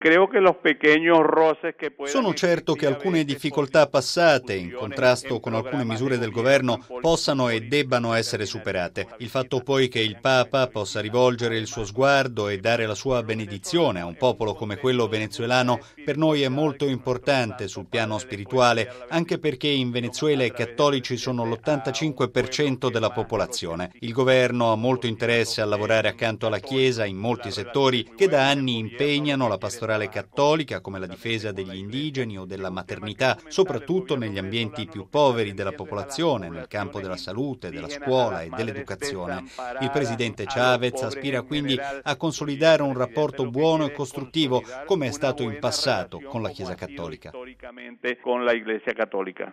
Sono certo che alcune difficoltà passate, in contrasto con alcune misure del governo, possano e debbano essere superate. Il fatto poi che il Papa possa rivolgere il suo sguardo e dare la sua benedizione a un popolo come quello venezuelano per noi è molto importante sul piano spirituale, anche perché in Venezuela i cattolici sono l'85% della popolazione. Il governo ha molto interesse a lavorare accanto alla Chiesa in molti settori che da anni impegnano la pastorale cattolica, come la difesa degli indigeni o della maternità, soprattutto negli ambienti più poveri della popolazione, nel campo della salute, della scuola e dell'educazione. Il presidente Chavez aspira quindi a consolidare un rapporto buono e costruttivo, come è stato in passato con la Chiesa cattolica.